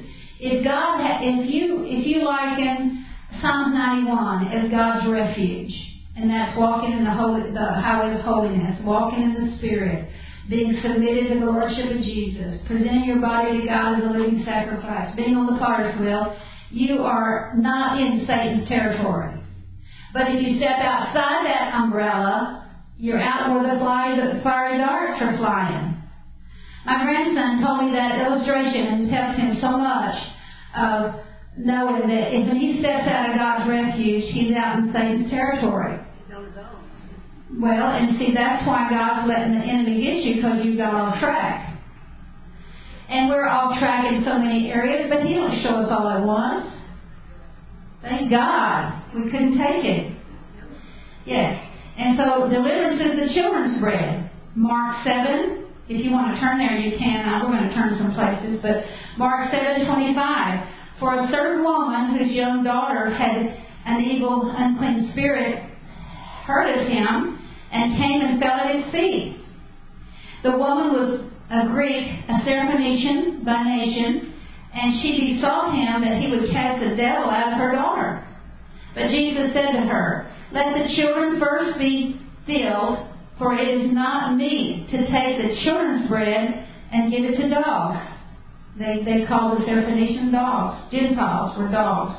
if you liken Psalms 91 as God's refuge, and that's walking in the highway of holiness, walking in the Spirit, being submitted to the Lordship of Jesus, presenting your body to God as a living sacrifice, being on the potter's wheel, you are not in Satan's territory. But if you step outside that umbrella, you're out where the fiery darts are flying. My grandson told me that illustration and it's helped him so much of knowing that if he steps out of God's refuge, he's out in Satan's territory. He's on his own. Well, and see, that's why God's letting the enemy get you, because you got off track. And we're off track in so many areas, but He don't show us all at once. Thank God. We couldn't take it. Yes. And so deliverance is the children's bread. Mark 7, if you want to turn there, you can. We're going to turn some places, but Mark 7:25. For a certain woman whose young daughter had an evil, unclean spirit heard of him and came and fell at his feet. The woman was a Greek, a Syrophoenician by nation, and she besought him that he would cast the devil out of her daughter. But Jesus said to her, let the children first be filled, for it is not meet to take the children's bread and give it to dogs. They called the Syrophoenician dogs. Gentiles were dogs.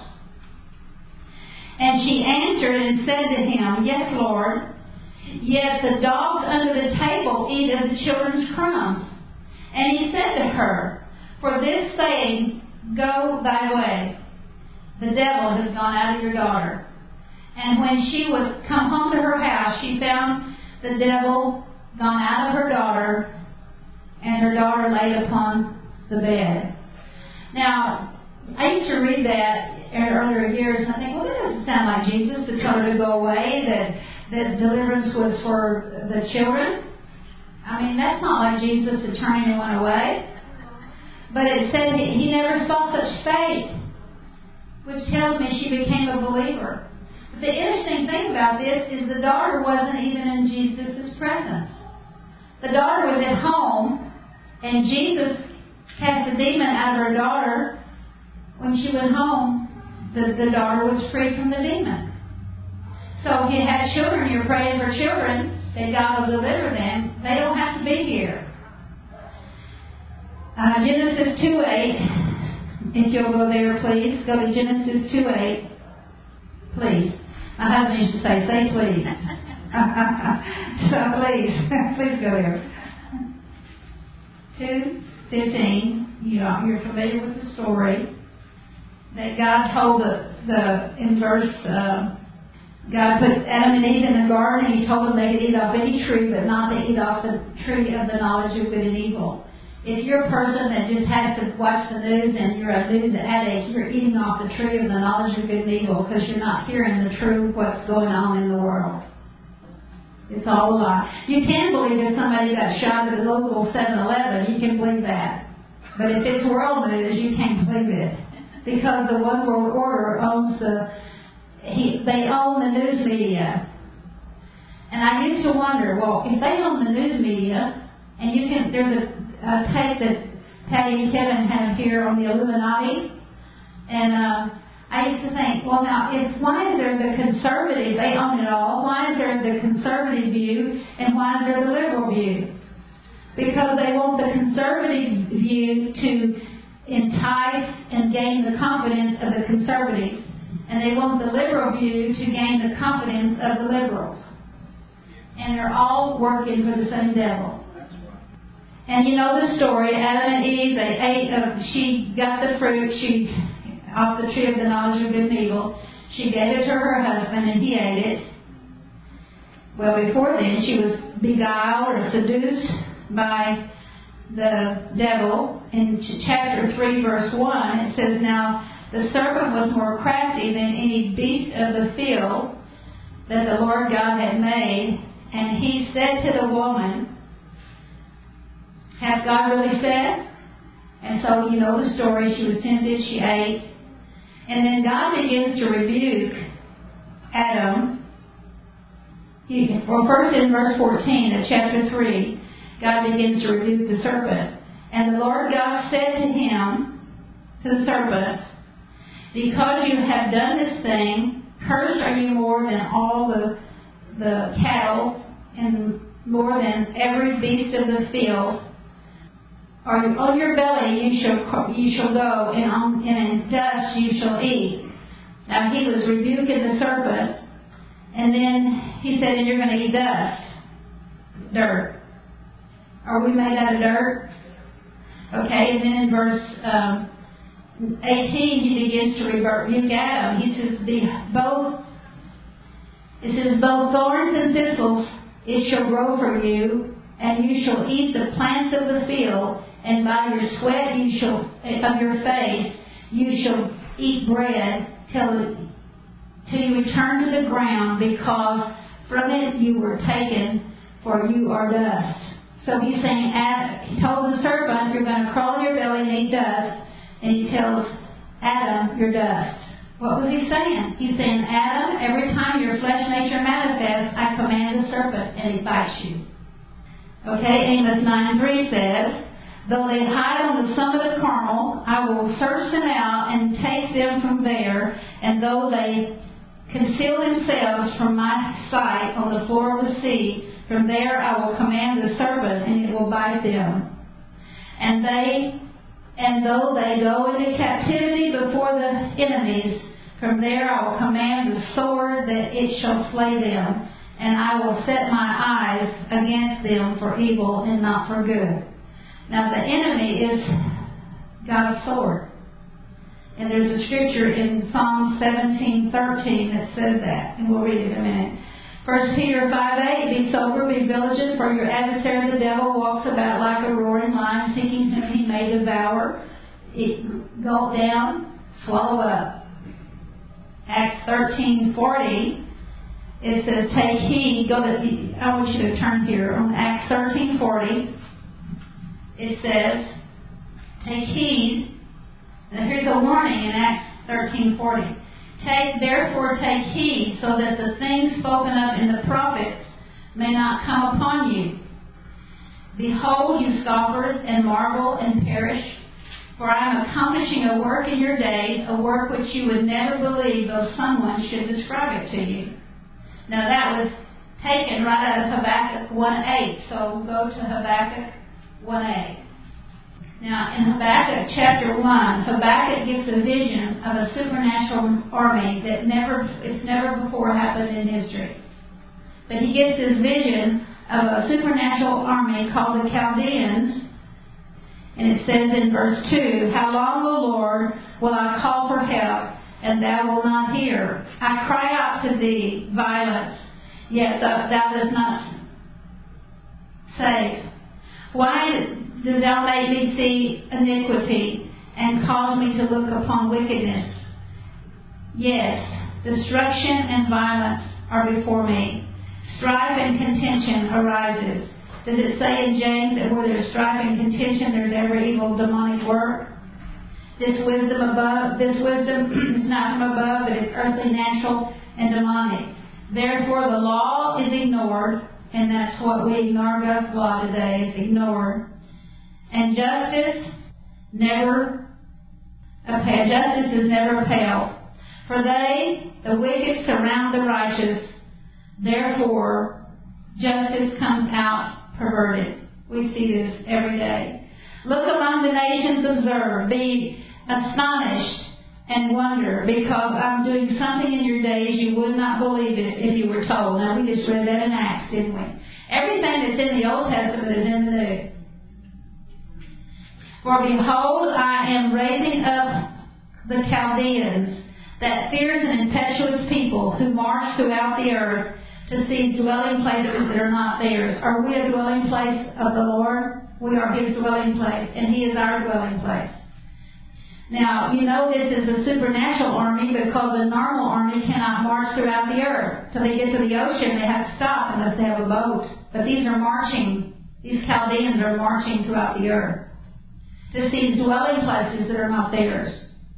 And she answered and said to him, yes, Lord, yet the dogs under the table eat of the children's crumbs. And he said to her, for this saying, go thy way. The devil has gone out of your daughter. And when she was come home to her house, she found the devil gone out of her daughter, and her daughter laid upon the bed. Now, I used to read that in earlier years, and I think, well, that doesn't sound like Jesus to tell her to go away, that deliverance was for the children. I mean, that's not like Jesus to turn anyone away. But it said he never saw such faith, which tells me she became a believer. But the interesting thing about this is the daughter wasn't even in Jesus' presence. The daughter was at home, and Jesus cast the demon out of her daughter. When she went home, the daughter was free from the demon. So if you have children, you're praying for children, that God will deliver them. They don't have to be here. Genesis 2:8. If you'll go there, please. Go to Genesis 2:8. Please. My husband used to say please. So please go there. 2:15. You're familiar with the story that God told in verse. God put Adam and Eve in the garden, and He told them they could eat off any tree, but not to eat off the tree of the knowledge of good and evil. If you're a person that just has to watch the news and you're a news addict, you're eating off the tree of the knowledge of good and evil because you're not hearing the truth, what's going on in the world. It's all a lie. You can believe if somebody got shot at a local 7-Eleven, you can believe that. But if it's world news, you can't believe it. Because the One World Order owns they own the news media. And I used to wonder, well, if they own the news media, and there's a tape that Patty and Kevin have here on the Illuminati, and I used to think, well, now, why is there the conservative, they own it all, why is there the conservative view and why is there the liberal view? Because they want the conservative view to entice and gain the confidence of the conservatives, and they want the liberal view to gain the confidence of the liberals. And they're all working for the same devil. And you know the story, Adam and Eve, they ate, she got the fruit, off the tree of the knowledge of good and evil. She gave it to her husband and he ate it. Well, before then, she was beguiled or seduced by the devil. In chapter 3, verse 1, it says, now the serpent was more crafty than any beast of the field that the Lord God had made. And he said to the woman, hath God really said? And so you know the story. She was tempted, she ate. And then God begins to rebuke Adam. First in verse 14 of chapter 3, God begins to rebuke the serpent. And the Lord God said to him, to the serpent, because you have done this thing, cursed are you more than all the cattle and more than every beast of the field. Or on your belly you shall go, and in dust you shall eat. Now he was rebuking the serpent, and then he said, and you're going to eat dust, dirt. Are we made out of dirt? Okay, and then in verse 18 he begins to rebuke Adam. He says, both thorns and thistles it shall grow for you, and you shall eat the plants of the field, and by your sweat of your face you shall eat bread till you return to the ground, because from it you were taken, for you are dust. So he's saying, he told the serpent, you're going to crawl on your belly and eat dust, and he tells Adam, you're dust. What was he saying? He's saying, Adam, every time your flesh nature manifests, I command the serpent, and he bites you. Okay, Amos 9:3 says, though they hide on the summit of Carmel, I will search them out and take them from there. And though they conceal themselves from my sight on the floor of the sea, from there I will command the serpent, and it will bite them. And though they go into captivity before the enemies, from there I will command the sword that it shall slay them. And I will set my eyes against them for evil and not for good. Now the enemy is God's sword. And there's a scripture in Psalm 17:13 that says that. And we'll read it in a minute. 1 Peter 5:8, be sober, be vigilant, for your adversary the devil walks about like a roaring lion, seeking whom he may devour. Gulp down, swallow up. Acts 13:40. It says, take heed. I want you to turn here on Acts 13:40. It says, take heed. Now here's a warning in Acts 13:40. Therefore take heed, so that the things spoken of in the prophets may not come upon you. Behold, you scoffers, and marvel and perish. For I am accomplishing a work in your days, a work which you would never believe, though someone should describe it to you. Now that was taken right out of Habakkuk 1:8. So go to Habakkuk 1:8. Now in Habakkuk chapter 1, Habakkuk gets a vision of a supernatural army that it's never before happened in history. But he gets this vision of a supernatural army called the Chaldeans. And it says in verse 2, how long, O Lord, will I call for help, and thou wilt not hear? I cry out to thee, violence, yet thou dost not save. Why dost thou make me see iniquity, and cause me to look upon wickedness? Yes, destruction and violence are before me. Strife and contention arises. Does it say in James that where there's strife and contention, there's every evil demonic work? This wisdom is not from above, but it's earthly, natural, and demonic. Therefore, the law is ignored, and that's what we ignore. God's law today is ignored. And justice is never upheld. For the wicked, surround the righteous. Therefore, justice comes out perverted. We see this every day. Look among the nations, observe, be astonished, and wonder, because I'm doing something in your days you would not believe it if you were told. Now, we just read that in Acts, didn't we? Everything that's in the Old Testament is in the New. For behold, I am raising up the Chaldeans, that fierce and impetuous people who march throughout the earth to seize dwelling places that are not theirs. Are we a dwelling place of the Lord? We are His dwelling place, and He is our dwelling place. Now, you know this is a supernatural army because a normal army cannot march throughout the earth. Till they get to the ocean, they have to stop unless they have a boat. But these are marching. These Chaldeans are marching throughout the earth to seize dwelling places that are not theirs.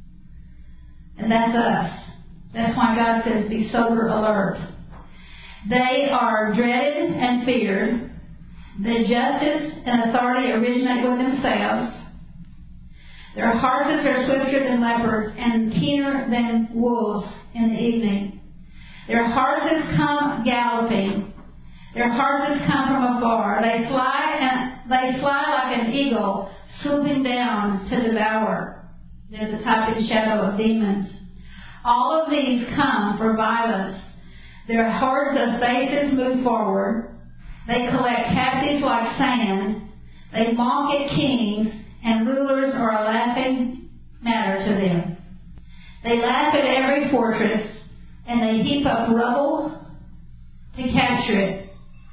And that's us. That's why God says, be sober, alert. They are dreaded and feared. The justice and authority originate with themselves. Their horses are swifter than leopards and keener than wolves in the evening. Their horses come galloping. Their horses come from afar. They fly like an eagle, swooping down to devour. There's a type and shadow of demons. All of these come for violence. Their hordes of faces move forward. They collect captives like sand. They mock at kings, and rulers are a laughing matter to them. They laugh at every fortress, and they heap up rubble to capture it.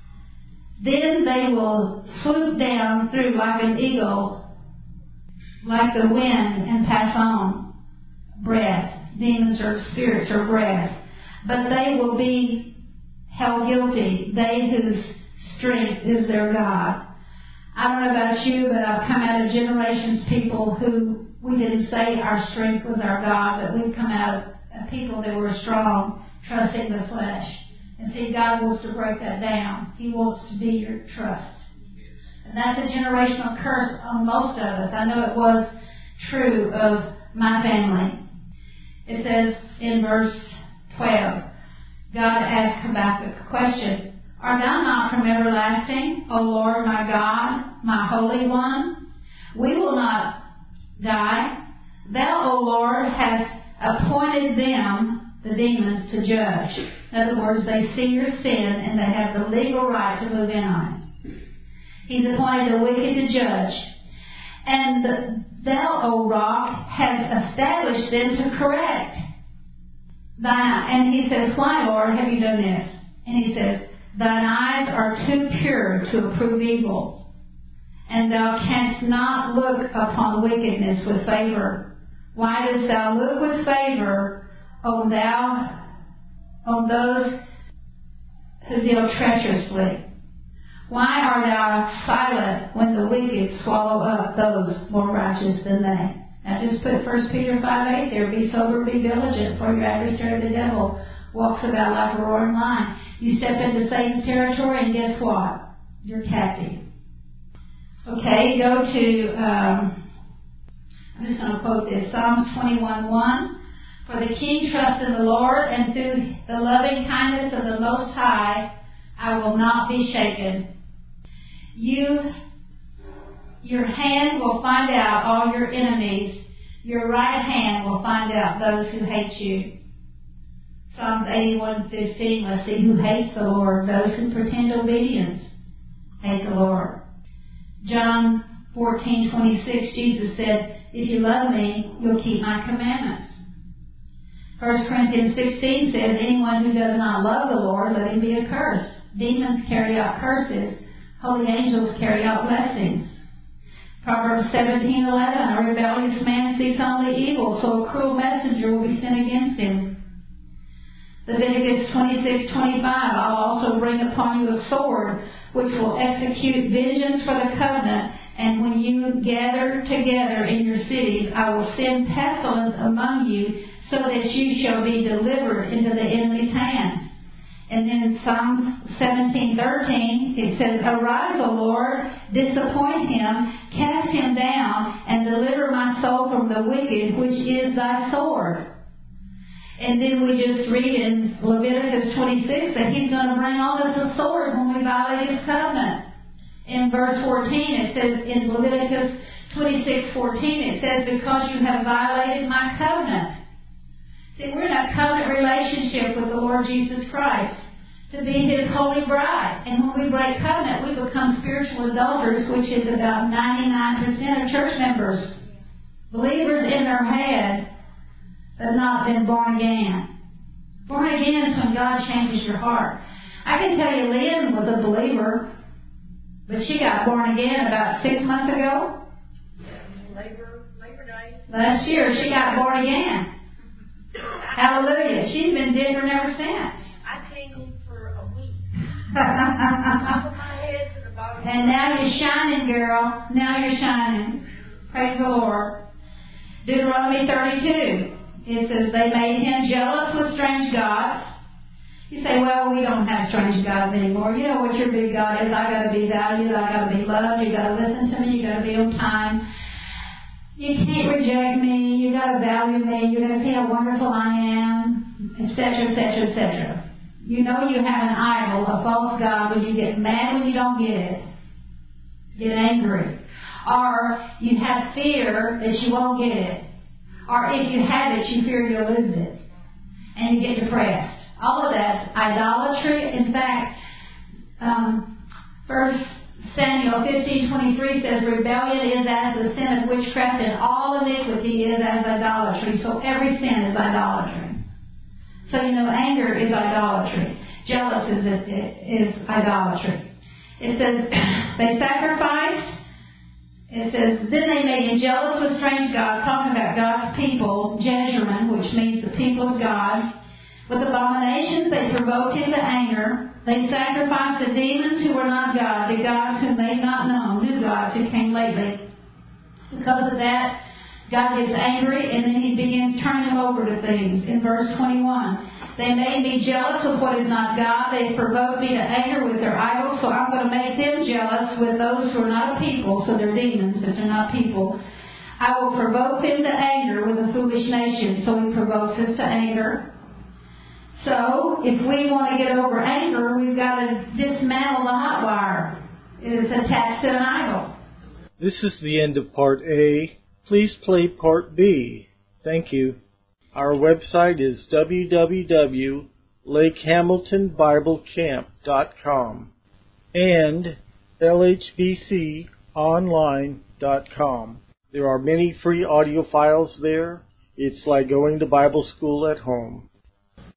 Then they will swoop down through like an eagle, like the wind, and pass on. Breath. Demons or spirits or breath. But they will be held guilty, they whose strength is their God. I don't know about you, but I've come out of generations of people who we didn't say our strength was our God, but we've come out of people that were strong, trusting the flesh. And see, God wants to break that down. He wants to be your trust. And that's a generational curse on most of us. I know it was true of my family. It says in verse 12, God asked Habakkuk a question. Art thou not from everlasting, O Lord my God, my Holy One? We will not die. Thou, O Lord, hast appointed them, the demons, to judge. In other words, they see your sin and they have the legal right to move in on it. He's appointed the wicked to judge. And thou, O rock, hast established them to correct. And he says, why, Lord, have you done this? And he says, thine eyes are too pure to approve evil, and thou canst not look upon wickedness with favor. Why dost thou look with favor on those who deal treacherously? Why art thou silent when the wicked swallow up those more righteous than they? Now just put 1 Peter 5:8 there. Be sober, be diligent, for your adversary the devil walks about like a roaring lion. You step into Satan's territory and guess what? You're captive. Okay, go to, I'm just going to quote this, Psalms 21:1. For the king trusts in the Lord, and through the loving kindness of the Most High, I will not be shaken. Your hand will find out all your enemies. Your right hand will find out those who hate you. Psalms 81:15. Let's see who hates the Lord. Those who pretend obedience hate the Lord. John 14:26. Jesus said, if you love me, you'll keep my commandments. 1 Corinthians 16 says, anyone who does not love the Lord, let him be accursed. Demons carry out curses. Holy angels carry out blessings. Proverbs 17:11. A rebellious man seeks only evil, so a cruel messenger will be sent against him. Leviticus 26:25. I'll also bring upon you a sword, which will execute vengeance for the covenant. And when you gather together in your cities, I will send pestilence among you, so that you shall be delivered into the enemy's hands. And then in Psalms 17:13, it says, arise, O Lord, disappoint him, cast him down, and deliver my soul from the wicked, which is thy sword. And then we just read in Leviticus 26 that He's going to bring on us a sword when we violate His covenant. In verse 14, it says, in Leviticus 26:14, it says, because you have violated my covenant. See, we're in a covenant relationship with the Lord Jesus Christ to be His holy bride. And when we break covenant, we become spiritual adulterers, which is about 99% of church members. Believers in their head, but not been born again. Born again is when God changes your heart. I can tell you, Lynn was a believer, but she got born again about 6 months ago. Labor Day. Last year, she got born again. Hallelujah. She's been different ever since. I tingled for a week. Top of my head to the bottom. And now you're shining, girl. Now you're shining. Praise the Lord. Deuteronomy 32. It says, they made him jealous with strange gods. You say, well, we don't have strange gods anymore. You know what your big God is. I got to be valued. I got to be loved. You got to listen to me. You got to be on time. You can't reject me. You got to value me. You're going to see how wonderful I am, etc., etc., etc. You know you have an idol, a false god, when you get mad when you don't get it. Get angry. Or you have fear that you won't get it. Or if you have it, you fear you'll lose it. And you get depressed. All of that's idolatry. In fact, 1 Samuel 15:23 says, rebellion is as the sin of witchcraft, and all iniquity is as idolatry. So every sin is idolatry. So you know, anger is idolatry. Jealous is idolatry. It says, they sacrificed. It says, then they made him jealous with strange gods, talking about God's people, Jeshurun, which means the people of God. With abominations, they provoked him to anger. They sacrificed to demons who were not God, to gods whom they had not known, new gods who came lately. Because of that, God gets angry, and then He begins turning them over to things. In verse 21, they made me jealous with what is not God. They provoked me to anger with their idols, so I'm going to make them jealous with those who are not a people, so they're demons if they're not people. I will provoke them to anger with a foolish nation. So He provokes us to anger. So, if we want to get over anger, we've got to dismantle the hot wire. It's attached to an idol. This is the end of Part A. Please play Part B. Thank you. Our website is www.lakehamiltonbiblecamp.com and lhbconline.com. There are many free audio files there. It's like going to Bible school at home.